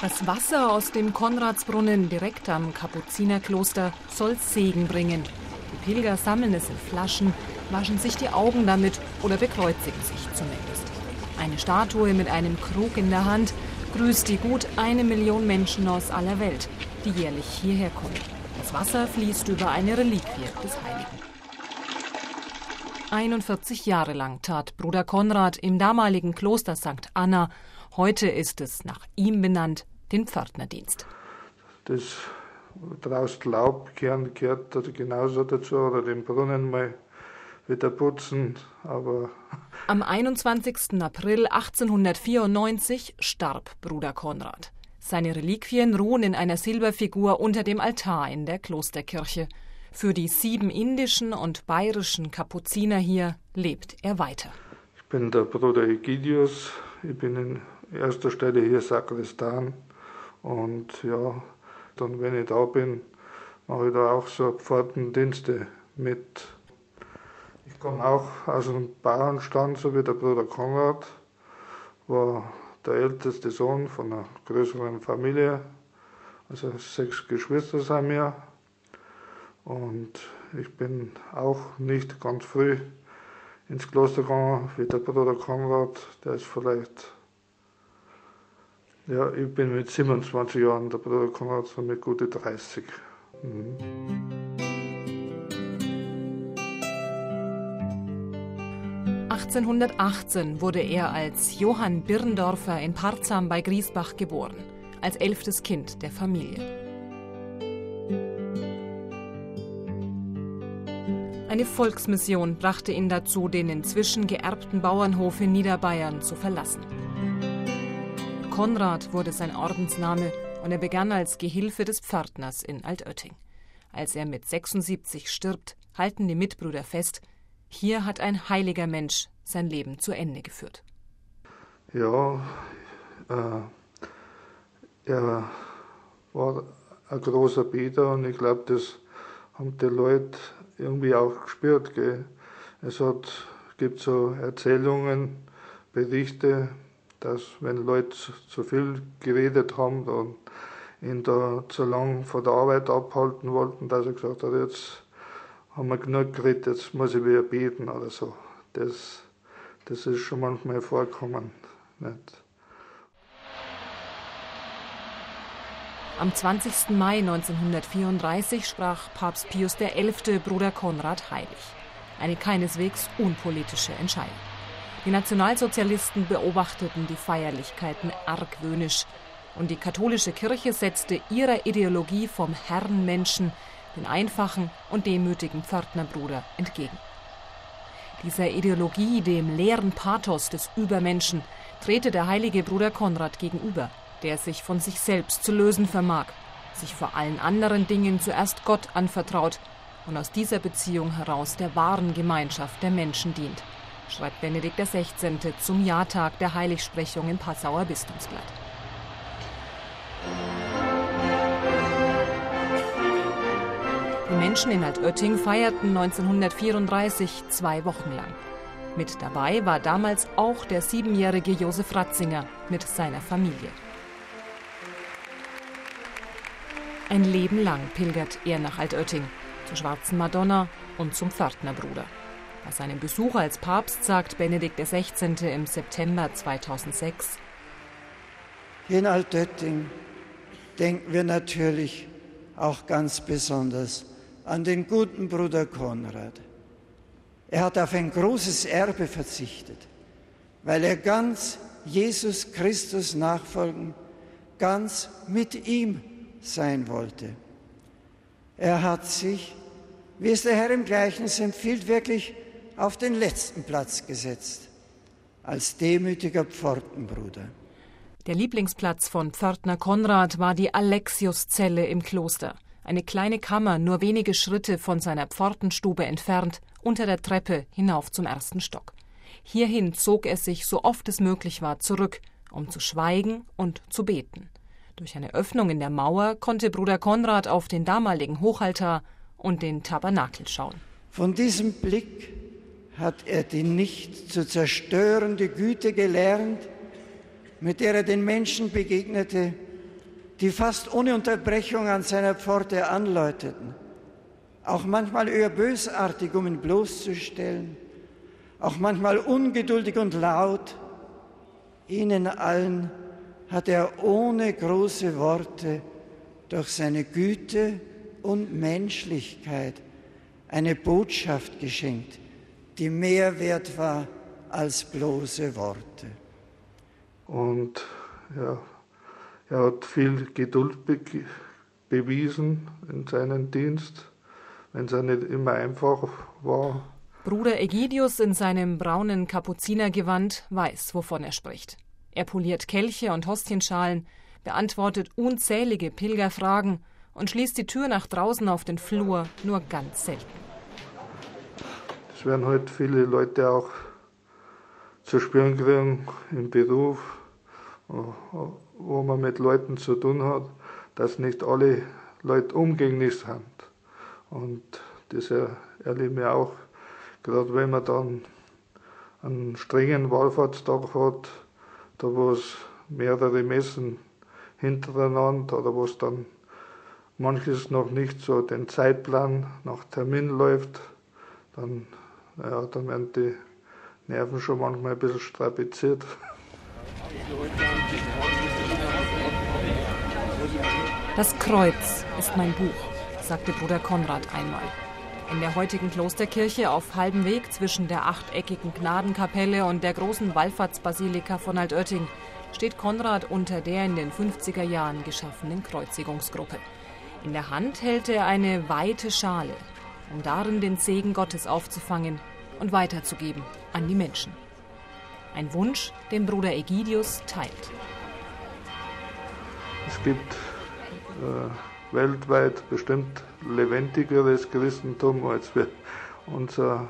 Das Wasser aus dem Konradsbrunnen direkt am Kapuzinerkloster soll Segen bringen. Die Pilger sammeln es in Flaschen, waschen sich die Augen damit oder bekreuzigen sich zumindest. Eine Statue mit einem Krug in der Hand grüßt die gut 1 Million Menschen aus aller Welt, die jährlich hierher kommen. Das Wasser fließt über eine Reliquie des Heiligen. 41 Jahre lang tat Bruder Konrad im damaligen Kloster St. Anna, heute ist es nach ihm benannt, den Pförtnerdienst. Das draußen Laub gehört also genauso dazu, oder den Brunnen mal wieder putzen. Aber am 21. April 1894 starb Bruder Konrad. Seine Reliquien ruhen in einer Silberfigur unter dem Altar in der Klosterkirche. Für die 7 indischen und bayerischen Kapuziner hier lebt er weiter. Ich bin der Bruder Egidius, ich bin in erster Stelle hier Sakristan. Und ja, dann, wenn ich da bin, mache ich da auch so Pfortendienste mit. Ich komme auch aus einem Bauernstand, so wie der Bruder Konrad, war der älteste Sohn von einer größeren Familie. Also 6 Geschwister sind wir. Und ich bin auch nicht ganz früh ins Kloster gegangen, wie der Bruder Konrad, der ist vielleicht. Ja, ich bin mit 27 Jahren, der Bruder Konrad so mit gute 30. 1818 wurde er als Johann Birndorfer in Parzam bei Griesbach geboren, als 11. Kind der Familie. Eine Volksmission brachte ihn dazu, den inzwischen geerbten Bauernhof in Niederbayern zu verlassen. Konrad wurde sein Ordensname und er begann als Gehilfe des Pförtners in Altötting. Als er mit 76 stirbt, halten die Mitbrüder fest, hier hat ein heiliger Mensch sein Leben zu Ende geführt. Ja, er war ein großer Beter und ich glaube, das haben die Leute irgendwie auch gespürt. Gell? Gibt so Erzählungen, Berichte, dass wenn Leute zu viel geredet haben und ihn da zu lang von der Arbeit abhalten wollten, dass er gesagt hat, jetzt haben wir genug geredet, jetzt muss ich wieder beten oder so. Das ist schon manchmal vorgekommen. Nicht? Am 20. Mai 1934 sprach Papst Pius XI. Bruder Konrad heilig. Eine keineswegs unpolitische Entscheidung. Die Nationalsozialisten beobachteten die Feierlichkeiten argwöhnisch und die katholische Kirche setzte ihrer Ideologie vom Herrenmenschen, den einfachen und demütigen Pförtnerbruder, entgegen. Dieser Ideologie, dem leeren Pathos des Übermenschen, trete der heilige Bruder Konrad gegenüber, der sich von sich selbst zu lösen vermag, sich vor allen anderen Dingen zuerst Gott anvertraut und aus dieser Beziehung heraus der wahren Gemeinschaft der Menschen dient, schreibt Benedikt XVI. Zum Jahrtag der Heiligsprechung im Passauer Bistumsblatt. Die Menschen in Altötting feierten 1934 2 Wochen lang. Mit dabei war damals auch der 7-jährige Josef Ratzinger mit seiner Familie. Ein Leben lang pilgert er nach Altötting, zur Schwarzen Madonna und zum Pförtnerbruder. Bei seinem Besuch als Papst sagt Benedikt XVI. Im September 2006: Hier in Altötting denken wir natürlich auch ganz besonders an den guten Bruder Konrad. Er hat auf ein großes Erbe verzichtet, weil er ganz Jesus Christus nachfolgen, ganz mit ihm sein wollte. Er hat sich, wie es der Herr im Gleichnis empfiehlt, wirklich auf den letzten Platz gesetzt, als demütiger Pfortenbruder. Der Lieblingsplatz von Pförtner Konrad war die Alexiuszelle im Kloster. Eine kleine Kammer, nur wenige Schritte von seiner Pfortenstube entfernt, unter der Treppe hinauf zum 1. Stock. Hierhin zog er sich, so oft es möglich war, zurück, um zu schweigen und zu beten. Durch eine Öffnung in der Mauer konnte Bruder Konrad auf den damaligen Hochaltar und den Tabernakel schauen. Von diesem Blick hat er die nicht zu zerstörende Güte gelernt, mit der er den Menschen begegnete die fast ohne Unterbrechung an seiner Pforte anläuteten, auch manchmal eher bösartig, um ihn bloßzustellen, auch manchmal ungeduldig und laut. Ihnen allen hat er ohne große Worte durch seine Güte und Menschlichkeit eine Botschaft geschenkt, die mehr wert war als bloße Worte. Und ja, er hat viel Geduld bewiesen in seinem Dienst, wenn es ja nicht immer einfach war. Bruder Egidius in seinem braunen Kapuzinergewand weiß, wovon er spricht. Er poliert Kelche und Hostienschalen, beantwortet unzählige Pilgerfragen und schließt die Tür nach draußen auf den Flur nur ganz selten. Das werden halt viele Leute auch zu spüren kriegen im Beruf, wo man mit Leuten zu tun hat, dass nicht alle Leute umgänglich sind. Und das erleben wir auch, gerade wenn man dann einen strengen Wallfahrtstag hat, da wo es mehrere Messen hintereinander oder wo es dann manches noch nicht so den Zeitplan nach Termin läuft, dann werden die Nerven schon manchmal ein bisschen strapaziert. Das Kreuz ist mein Buch, sagte Bruder Konrad einmal. In der heutigen Klosterkirche auf halbem Weg zwischen der achteckigen Gnadenkapelle und der großen Wallfahrtsbasilika von Altötting steht Konrad unter der in den 50er Jahren geschaffenen Kreuzigungsgruppe. In der Hand hält er eine weite Schale, um darin den Segen Gottes aufzufangen und weiterzugeben an die Menschen. Ein Wunsch, den Bruder Egidius teilt. Es gibt weltweit bestimmt lebendigeres Christentum als wir unser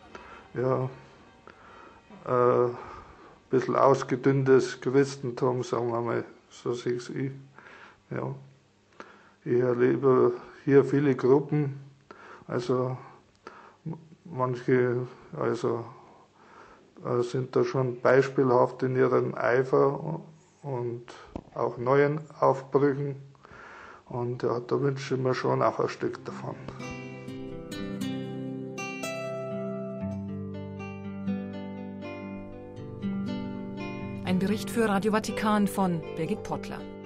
bisschen ausgedünntes Christentum, sagen wir mal, so sehe ich. Ja. Ich erlebe hier viele Gruppen, also manche sind da schon beispielhaft in ihrem Eifer und auch neuen Aufbrüchen. Und ja, da wünsche ich mir schon auch ein Stück davon. Ein Bericht für Radio Vatikan von Birgit Pottler.